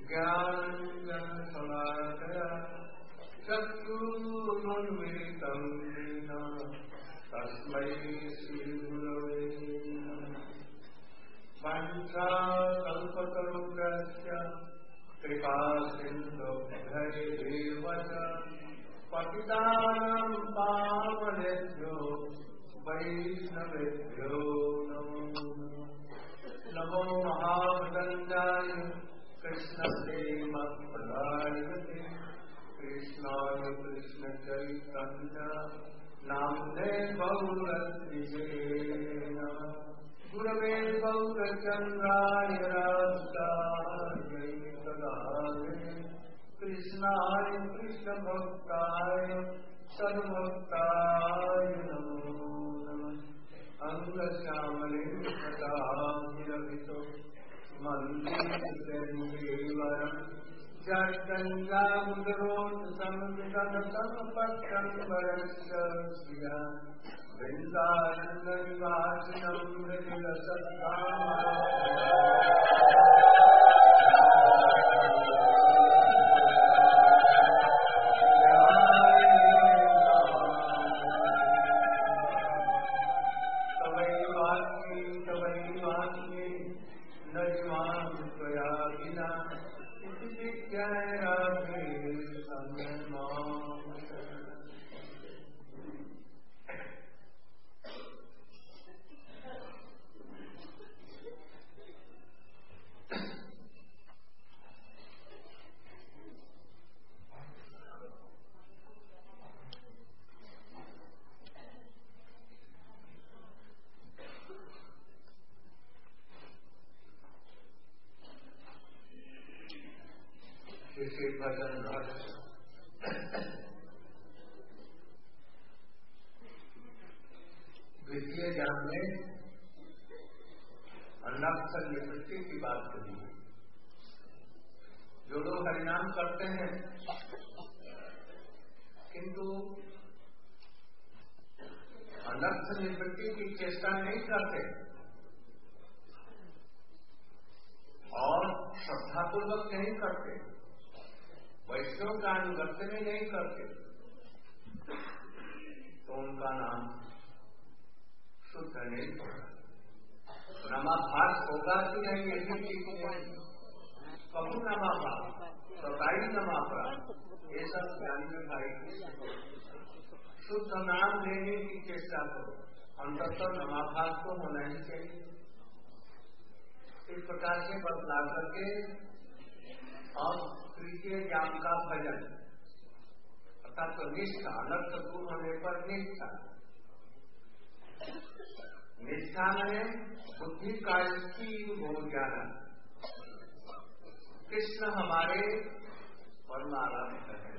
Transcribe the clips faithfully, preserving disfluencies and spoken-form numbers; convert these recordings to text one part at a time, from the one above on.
ज्ञानाञ्जनशलाकया चक्षुरुन्मीलितं येन तस्मै श्रीगुरवे नमः। वाञ्छाकल्पतरुभ्यश्च कृपासिन्धुभ्यैव च पतितानां पावनेभ्यो वैष्णवेभ्यो नमो नमो महावदन्ताय कृष्णप्रेमप्रदायते कृष्णाय कृष्णचैतन्य नाम्ने गौरद्विजे नमः। गुरवे गौरचन्द्राय राधायै तदालये कृष्णाय कृष्णभक्ताय सर्वभक्ताय नमो नमः। अङ्गश्यामलिं कटाभिरभितो मन्दिरं जगन्नामुदरोत्संविदन्तमपत्रम्बरस्य श्रिया वृन्दारण्यनिवासिनं भजन द्वितीय ज्ञान में अनक्षर निवृत्ति की बात करी। जो लोग हरिनाम करते हैं किंतु अनक्षर निवृत्ति की चेष्टा नहीं करते और श्रद्धापूर्वक नहीं करते, वैष्णव का अनुगत्य में नहीं करते, तो उनका नाम शुद्ध नहीं होगा। नमाभास होगा कि नहीं ये भी ठीक नहीं। कबू नमाभास सताई नमाभास ये सब ज्ञान में भाई शुद्ध नाम लेने की चेष्टा करो, अंततः नमाभास तो होना ही चाहिए। इस प्रकार से बतला करके और तृतीय ज्ञान का भजन अर्थात तो निष्ठा, अनर्थ दूर होने पर निष्ठा। निष्ठा में बुद्धि का हो जाना। कृष्ण हमारे परमाराध्य है,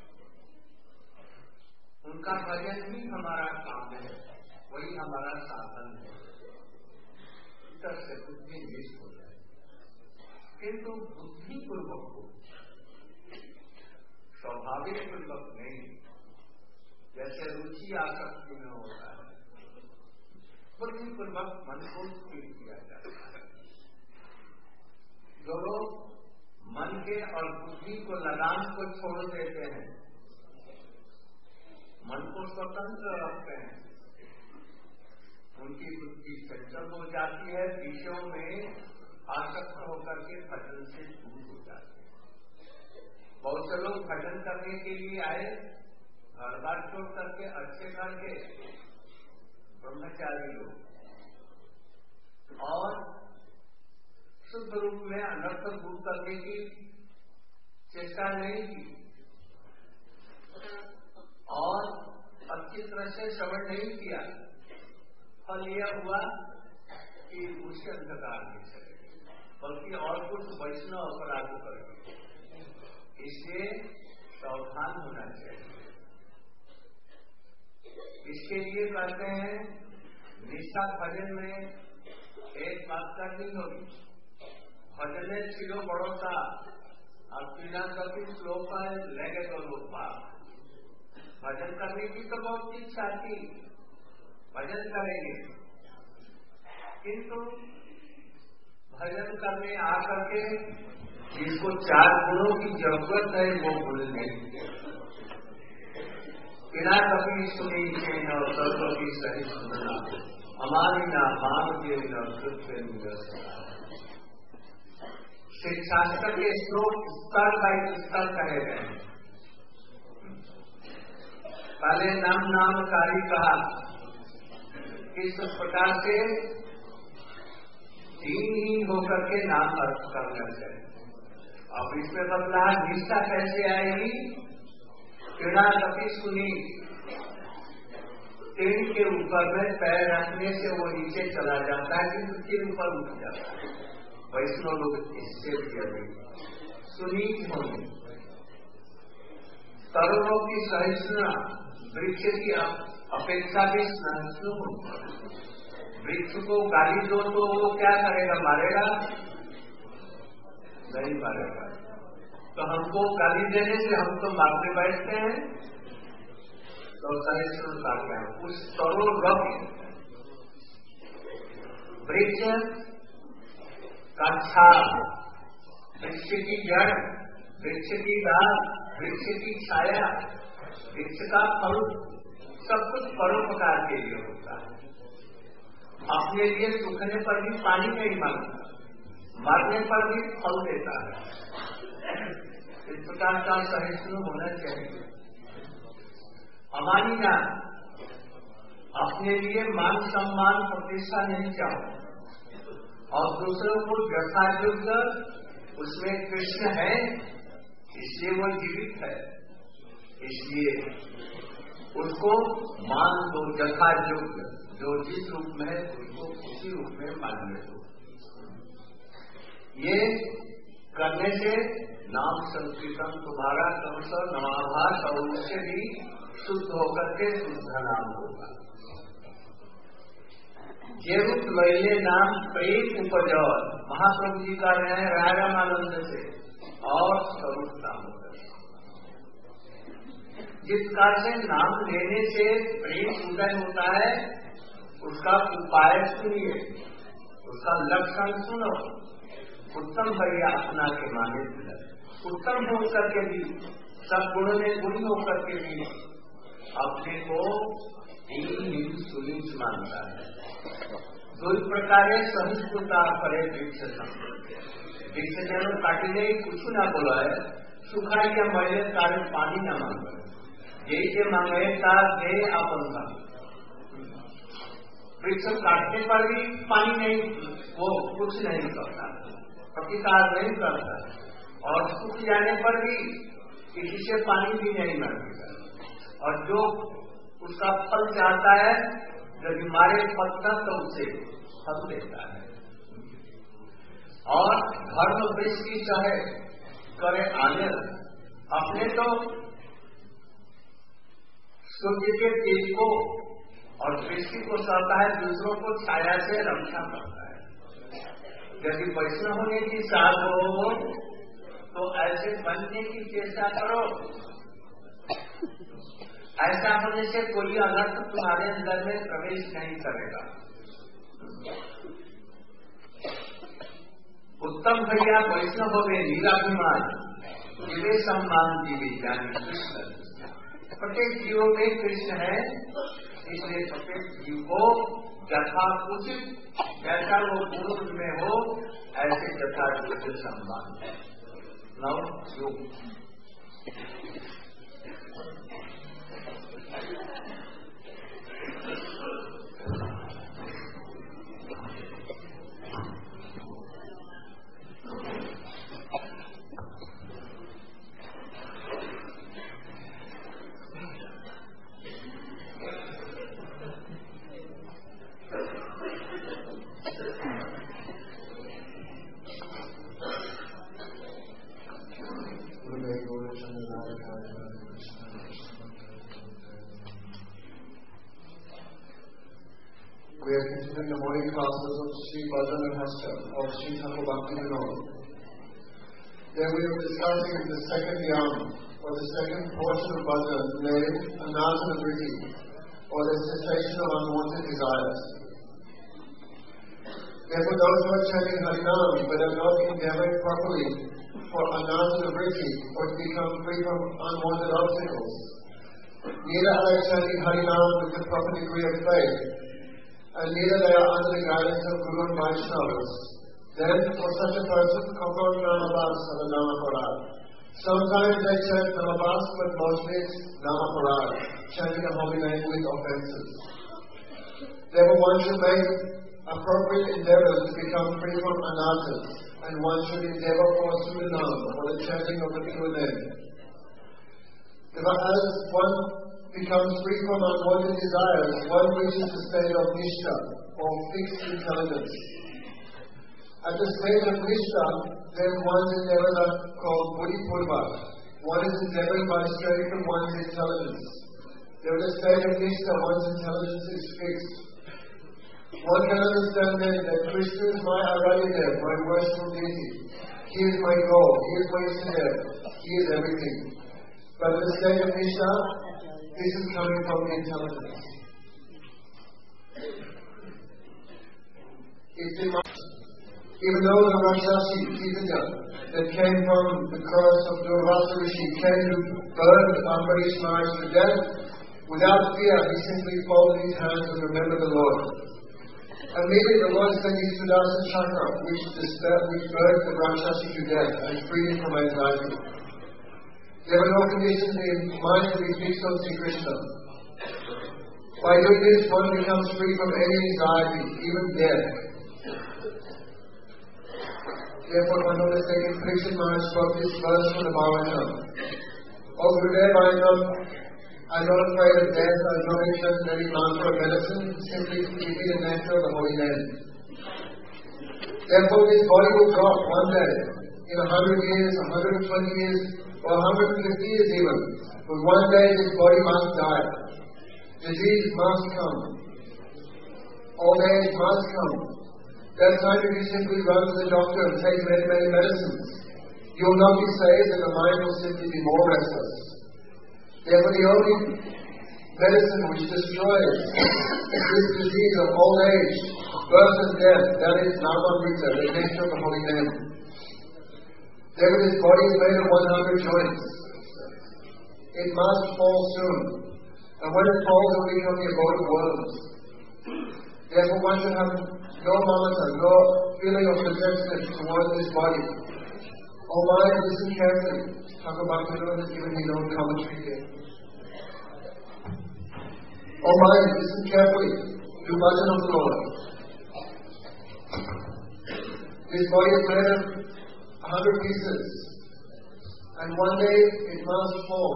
उनका भजन ही हमारा काम है, वही हमारा साधन है। इतर से बुद्धि निष्ठ हो जाए, किंतु बुद्धि पूर्वक हो, स्वाभाविक पूर्वक नहीं। जैसे रुचि आसक्ति में होता है, बुद्धि पूर्वक मन को स्थिर किया जाता है। जो लोग मन के और बुद्धि को लगाम को छोड़ देते हैं, मन को स्वतंत्र रखते हैं, उनकी बुद्धि चंचल हो जाती है, विषयों में आसक्त होकर के भजन से दूर हो जाते हैं। बहुत से लोग भजन करने के लिए आए, घर बार छोड़ करके अच्छे घर के ब्रह्मचारी लोग, और शुद्ध रूप में अनर्थ दूर करने की चेष्टा नहीं की और अच्छी तरह से श्रवण नहीं किया। फल यह हुआ कि उसे अंधकार नहीं चले, बल्कि और कुछ वैष्णव अपराध करेंगे। इसलिए सावधान होना चाहिए। इसके लिए कहते हैं निष्ठा भजन में एक बात करनी होगी, भजने छिलो बड़ोता और पीला कभी श्लोक लगे तो लोग बात। भजन करने की तो बहुत इच्छा थी, भजन करेंगे, किंतु भजन करने आकर के जिसको चार गुणों की जरूरत है वो गुण नहीं। बिना कभी सुनी के न सर्व की सही सुनना, हमारी ना मान के न कृत्य निरसना। शिक्षास्त्र के श्लोक स्तर बाई स्तर कहे गए। पहले नाम नामकारी कहा, इस प्रकार से दीनहीन होकर के नाम अर्थ करना चाहिए। अब इसमें बदला निष्ठा कैसे आएगी? बिना कभी सुनी, पेड़ के ऊपर में पैर रखने से वो नीचे चला जाता है किंतु फिर ऊपर उठ जाता है। वैष्णव लोग इससे भी अधिक सुनीत होंगे। तरुणों की सहिष्णुता वृक्ष की अपेक्षा भी सहिष्णु होगी। वृक्ष को गाली दो तो वो क्या करेगा? मारेगा? नहीं मारेगा। तो हमको गाली देने से हम तो मारने बैठते हैं, तो सहिष्णुता क्या? उस तरुण वृक्ष का छाल, वृक्ष की जड़, वृक्ष की डाल, वृक्ष की छाया, वृक्ष का फल, सब कुछ परोपकार के लिए होता है। अपने लिए सूखने पर भी पानी नहीं मांगता, मरने पर भी फल देता है। इस प्रकार का सहिष्णु होना चाहिए। हमारी जान अपने लिए मान सम्मान प्रतिष्ठा नहीं चाहो और दूसरों को यथायोग्य, उसमें कृष्ण है इसलिए वो जीवित है, इसलिए उसको मान दो यथायोग्य। जो जिस रूप में है उसको उसी रूप में मानने दो। ये करने से नाम संकीर्तन तुम्हारा क्रमश नवाभास और उससे भी शुद्ध होकर के शुद्ध नाम होगा। ये रूप लैले नाम प्रेम उपजौर, महाप्रभु जी का रहे हैं राय रामानंद से और स्वरूप नाम होकर। जिस काल से नाम लेने से प्रेम उदय होता है उसका उपाय सुनिए, उसका लक्षण सुनो। उत्तम भैया अपना के माने उत्तम होकर के भी, सब गुणों में गुणी होकर के भी अपने को हीन सुनीच मानता है। दो प्रकार सहिष्णुता पड़े वृक्ष वृक्ष जन काटी नहीं कुछ ना बोला है, सुखा या मैले कार्य पानी न मांगे, यही के मांगे का दे अपन का। वृक्ष काटने पर भी पानी नहीं, वो कुछ नहीं करता, प्रतिकार नहीं करता, और सूख जाने पर भी किसी से पानी भी नहीं मांगेगा। और जो उसका फल चाहता है, जब हमारे पत्ता तो उसे फल देता है। और धर्म वृक्ष की चाहे करे आने, अपने तो सूर्य के तेज को और दृष्टि को सहता है, दूसरों को छाया से रक्षा करता है। यदि वैष्णव होने की साथ हो तो ऐसे बनने की चेष्टा करो। ऐसा होने से कोई अनर्थ तुम्हारे अंदर में प्रवेश नहीं करेगा। उत्तम भैया वैष्णव हो गए निराभिमान, जीवे सम्मान जीवे ज्ञानी कृष्ण। प्रत्येक जीवों में कृष्ण है, इसलिए प्रत्येक जीव को यथा उचित जैसा वो पूर्व में हो ऐसे यथा उचित सम्मान है। नव योग We are continuing the morning classes of Sri Bhajan and Hasta of Sri Thakur Bhakti Vinod. There we are discussing the second yam, or the second portion of Bhajan, named Anasanavriti, or the cessation of unwanted desires. Therefore, those who are chanting Harinam but have not endeavored properly for ananta vritti, or to become free from unwanted obstacles. Neither are they chanting Harinam with the proper degree of faith, and neither they are under the guidance of Guru and Vaishnavas. Then, for such a person, Kokon Namabas or the Namaparad. Sometimes they chant Namabas, but mostly it's Namaparad, chanting a holy name with offenses. Therefore, one should make appropriate endeavors to become free from anatas, and one should endeavor for Sudanam, or the chanting of the pure name. As one becomes free from unwanted desires, one reaches the state of Nishta, or fixed intelligence. At the stage of Nishta, then one's endeavors are called Buddhipurva. One is endeavoring by strength of one's intelligence. There is a state of Nishta, one's intelligence is fixed. One can understand then that Krishna is my Aradidev, my worshipful deity. He is my goal, He is my Isadev, He is everything. But the state of Nishta, this is coming from the intelligence. It's in my, even though the Rakshasi, Kitaya, that came from the curse of Durvasa Rishi, came to burn Ambarish Maharaj to death, without fear, he simply folded his hands and remembered the Lord. Immediately the Lord sent his Sudarshan Chakra, which, which burned the Rakshasi to death and freed him from anxiety. There were no conditions in mind to be fixed on Sri Krishna. By doing this, one becomes free from any anxiety, even death. Therefore, one of the second Krishna Maharaj spoke this verse from the Bhagavatam. O Gurudev, I am not, I am not afraid of death, I am not interested in any mantra or medicine, simply to give me the nectar of the holy name. Therefore, this body will drop one day, in a hundred years, a hundred and twenty years, or one hundred fifty years even. But one day this body must die. Disease must come. Old age must come. That time if you simply run to the doctor and take many, many medicines, you will not be saved and the mind will simply be more restless. Therefore the only medicine which destroys this disease of old age, birth and death, that is Namamrita, the nectar of the holy name. Therefore this body is made of one hundred joints. It must fall soon. And when it falls, it will become the abode of worms. Therefore one should have no mamata, no feeling of resentment towards this body. O mind, listen carefully. Thakur Bhaktivinoda has given his own commentary here. O mind, listen carefully. Do bhajan of the Lord. This body is made of a hundred pieces, and one day it must fall.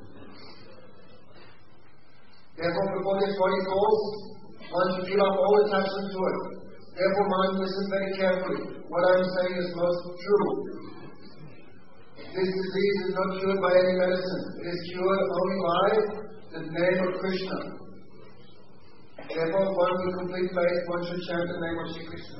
Therefore, before this body falls, one should give up all attachment to it. Therefore, mind, listen very carefully. What I am saying is most true. This disease is not cured by any medicine. It is cured only by the name of Krishna. Therefore, one with complete faith, one should chant the name of Sri Krishna.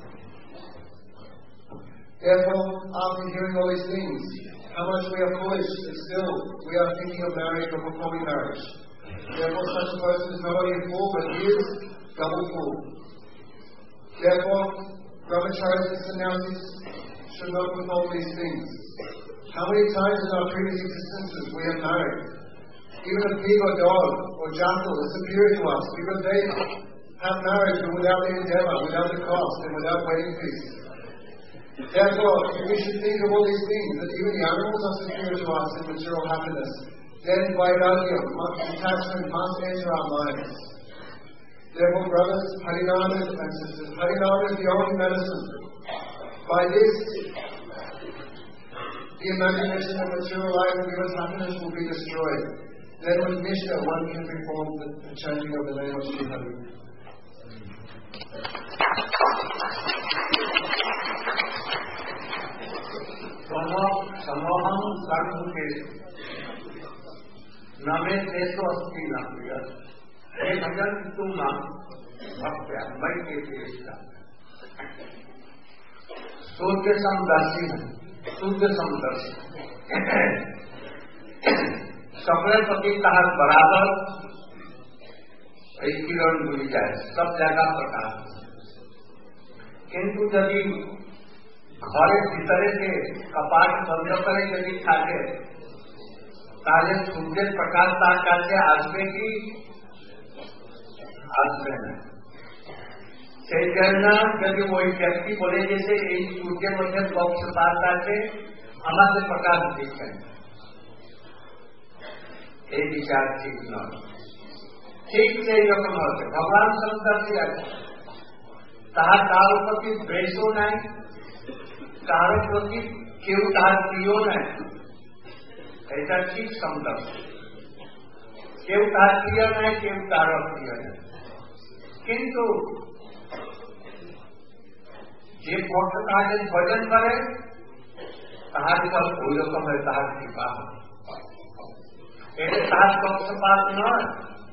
Therefore, after hearing all these things, how much we are foolish, but still we are thinking of marriage or performing marriage. Therefore, such a person is not only a fool, but he is double fool. Therefore, brahmacharis and sannyasis should not perform these things. How many times in our previous existences we have married? Even a pig or dog or jackal is superior to us because they have marriage but without the endeavor, without the cost, and without wedding feast. Therefore, we should think of all these things, that even the animals are superior to us in material happiness. Then vairagya, detachment must enter our minds. Therefore, brothers, Harinam and sisters, Harinam is the only medicine. By this, the imagination of material life and given happiness will be destroyed. Then with Nishta, one can perform the, the chanting of the name of Sri Hari. Samoham sarvake name teso asti na priya. Hey bhajan tumma bhaktya mai ke testa. Surya samdarshi hai. Surya samdarshi. सकल पति तहत बराबर एक किरण भूल जाए, सब जगह प्रकाश। किंतु यदि ঘরে ভিতরে যে কপাট বন্ধ করে যদি থাকে তাহলে সূর্যের প্রকাশ তার কাছে আসবে কি আসবে না। সেই জন্য যদি ওই ব্যক্তি বলে গেছে এই সূর্যের মধ্যে পক্ষপাত আছে আমাদের প্রকাশ দিচ্ছে এই বিচার ঠিক নয়। ঠিক সেই রকম হবে ভগবান সমদর্শী আছে, তাহার কারোর প্রতি দ্বেষও নাই, কারোর প্রতি কেউ তাহার প্রিয় নাই, এটা ঠিক সমদর্শী। কেউ তাহার প্রিয় নাই, কেউ কারো প্রিয় নাই, কিন্তু যে ভক্ত তাহাকে ভজন করে তাহার উপর ওই রকম হয় তাহার কৃপা হয়। এটা তাহার পক্ষপাত নয়।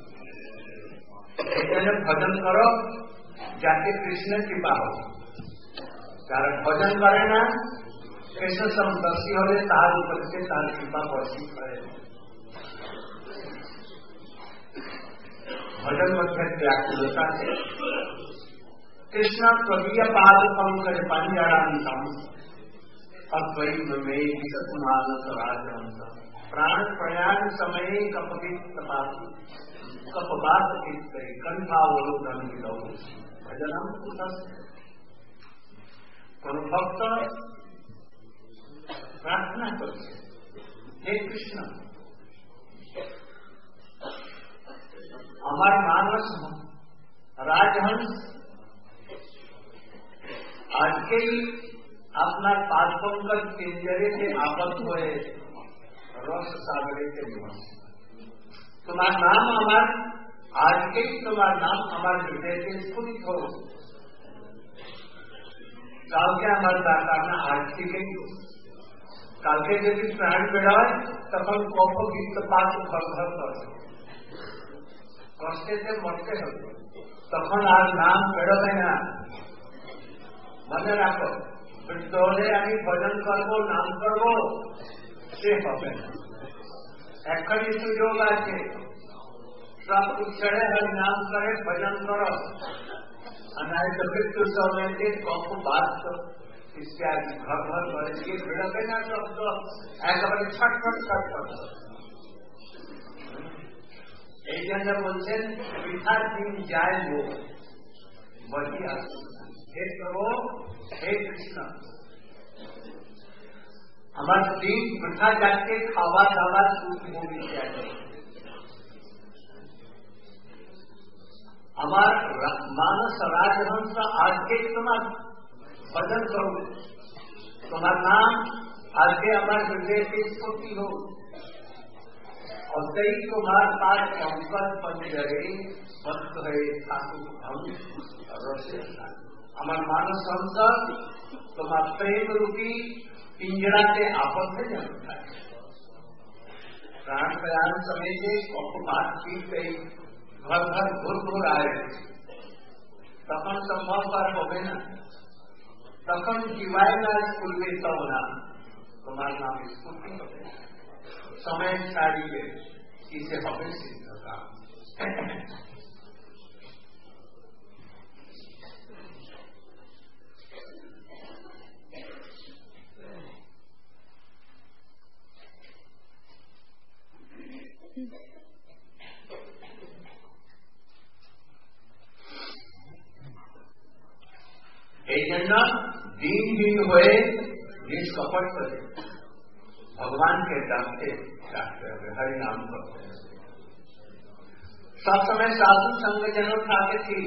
এই জন্য ভজন করো যাতে কৃষ্ণের কৃপা হবে। যারা ভজন করে না কৃষ্ণ সমদর্শী হলে তাহার উপর সে তার কৃপা বর্ষিত করে। ভজন মধ্যে ব্যাকুলতা আছে। कृष्ण त्वदीय पाद पंकज पंजरांतम अद्वैत में विशतमानस राजहंस प्राण प्रयाण समय कपवित तपासी कपवात चित्ते कंठावलोकन विदौ भजनम कुतः। कोन भक्त प्रार्थना करছে, हे कृष्ण আমার মানস রাজহंस আজকেই আপনার পাদ পঙ্কজ পিঞ্জরেতে আবদ্ধ হয়ে রস সাগরেতে নিবাস। তোমার নাম আমার আজকেই তোমার নাম আমার হৃদয়তে স্ফুরিত হোক। কালকে আমার দরকার না, আজ থেকেই কালকে যদি প্রাণ বেরোয় তখন কপ বৃত্তপাত ঘর ঘর করবে, কষ্টেতে মরতে হবে, তখন আর নাম বেরোবে না। মনে রাখো বৃদ্ধ হলে আমি ভজন করবো নাম করবো সে হবে না। এখনই সুযোগ আছে, সব ছেড়ে হরি নাম করে ভজন করো, নাই তো মৃত্যু সময়তে কপ বাদ ইত্যাদি ঘর ঘর করে দিয়ে বেরোবে না, শব্দ একেবারে ছটফট ছটফট। এই জন্য বলছেন বৃথার দিন যায় লোক বলি আসবে। हे प्रभु हे कृष्ण আমার দিন বৃথা যাচ্ছে, খাওয়া দাওয়া সুখ ভোগ ইত্যাদি। আমার মানস রাজহংস আজকে তোমার ভজন করব, তোমার নাম আজকে আমার হৃদয়তে স্ফূর্তি হোক। অতই তোমার পাশ পঙ্কজ পঞ্জরে বদ্ধ হয়ে থাকুক আমি রসের সাথে। আমার মানস অন্তর তোমার প্রেম রূপী পিঞ্জরাতে আবদ্ধ যেন থাকে। প্রাণ প্রয়াণ समय से কপবাদ চিত্তে ঘর ঘর ঘুর ঘুর আয়, তখন সম্ভব আর হবে না, তখন জীবায় না স্ফুর্বে তব নাম, তোমার নাম স্ফূর্তি হবে। সময় ছাড়িয়ে কিসে হবে সিদ্ধ কাম। এই জন্য দিনহীন হয়ে নিষ্কপট করে ভগবানকে ডাকতে ডাকতে হবে, হরি নাম করতে হবে। সবসময় সাধু সঙ্গ যেন থাকে, ঠিক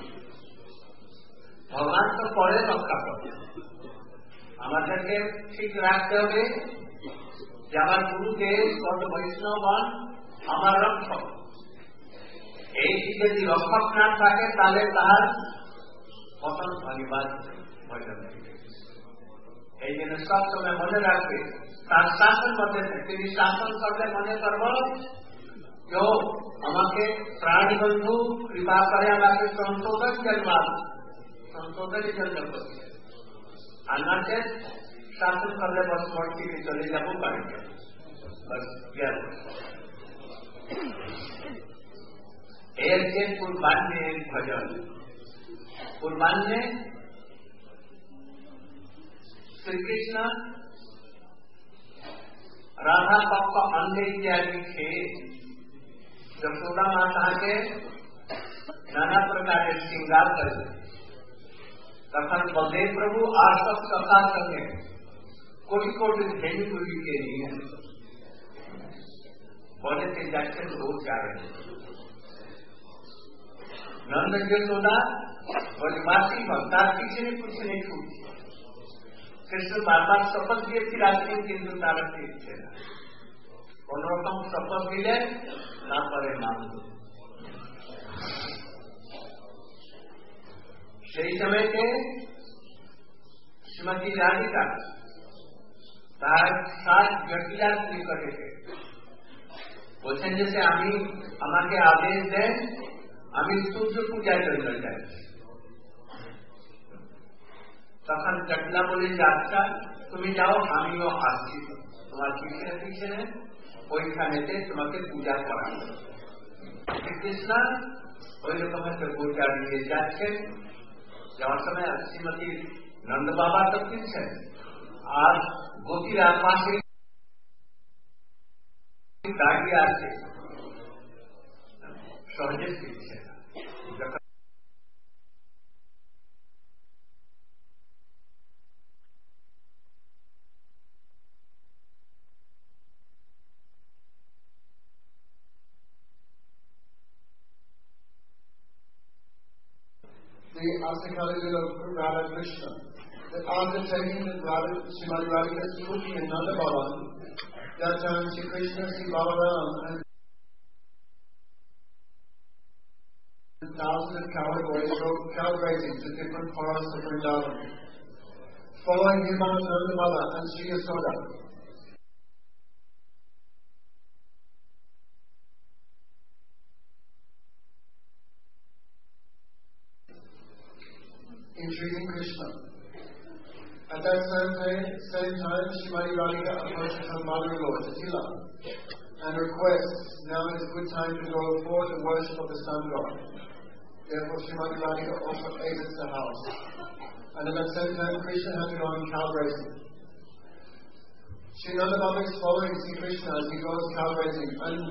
ভগবান তো পরে রক্ষা করবে, আমাদেরকে ঠিক রাখতে হবে যে আমার গুরুদেব কত বৈষ্ণবগণ আমার রক্ষক। এই যদি রক্ষক না থাকে তাহলে তাহার পতন অনিবার্য ভজন। এই জন্য সব সময় মনে রাখবে তার শাসন মধ্যে তিনি শাসন করলে মনে করব কেউ আমাকে প্রাণী বন্ধু কৃপা করে আমাকে সংশোধন জন্মা সংশোধনের জন্য করছে, আর না শাসন করলে বস মোট থেকে চলে যাবো পারি বস জ্ঞান। এর যে পূর্বান্নে ভজন, পূর্বান্নে श्री कृष्ण राधा पक्ष अंधे इत्यादि थे यशोदा माता के नाना प्रकार के श्रृंगार करे तखन बलदेव प्रभु आसक्त कथा संगे कोटि कोटि धेनु पुरी के लिए बोले थे जैक्सन रोज जा रहे नंद यशोदा वनवासी भक्ता किसी ने कुछ नहीं छूट कृष्ण बार बार शपथ दिए थी रात्रि किंतु तारक की इच्छा कोनोरकम शपथ मिले ना परे मान दो সেই সময়তে শ্রীমতী রাধিকা তার সাত জটিলার নিকটে বলছেন যে আমি আমাকে আদেশ দেন আমি সূর্য পূজার জন্য যাই তখন জটিলা বলে যে আচ্ছা তুমি যাও আমিও আসছি তোমার পিছনে পিছনে ওইখানেতে তোমাকে পূজা করা শ্রীকৃষ্ণ ওই রকম একটা পূজা নিয়ে যাচ্ছেন যাওয়ার সময় শ্রীমতী নন্দ বাবা তো ফিরছেন আর গতিরা পাশে দাঁড়িয়ে আছে সহজে ফিরছে না the Asikali Lila of Radha Krishna, that after taking the Radha, Srimati Radhika's cooking in Nanda Bhavan, that time Sri Krishna, Sri Balaram, and thousands of cowboys rode cow grazing to different forests of Vrindavan. Following him on Nanda Bala and Sri Yasoda, entreating Krishna. At that same time, same time Srimati Radhika approaches her mother-in-law, Tatila, and requests, now is a good time to go forth and worship of the sun god. Therefore Srimati Radhika also exits the house. And at that same time, Krishna has to go on cow grazing. Sri Nanda Baba is following Sri Krishna as he goes cow grazing, and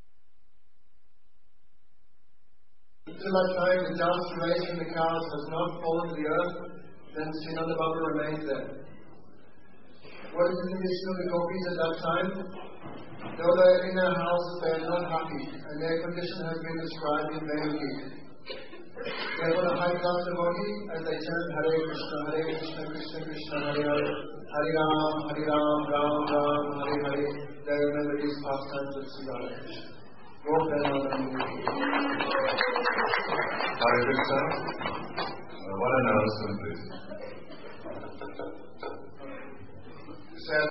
until that time the dust raised from the cows has not fallen to the earth, then Sri Nanda Baba remains there. What is the condition of the gopis at that time? Though they are in their houses, they are not happy, and their condition has been described in Vedanti. Therefore the high class devotee, as they chant Hare Krishna, Hare Krishna, Krishna Krishna, Hare Hare, Hare Ram, Hare Ram, Ram Ram, Hare Hare, they remember these pastimes of Sri Radha Krishna. Hare Krishna. Uh, what an announcement, please.